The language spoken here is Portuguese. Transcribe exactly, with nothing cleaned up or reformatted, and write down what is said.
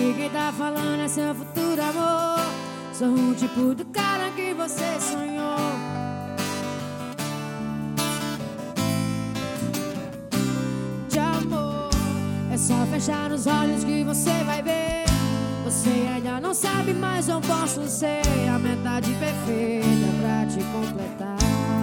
que quem tá falando é seu futuro amor. Sou o tipo do cara que você sonhou. De amor, é só fechar os olhos que você vai ver. Você ainda não sabe, mas eu posso ser a metade perfeita pra te completar.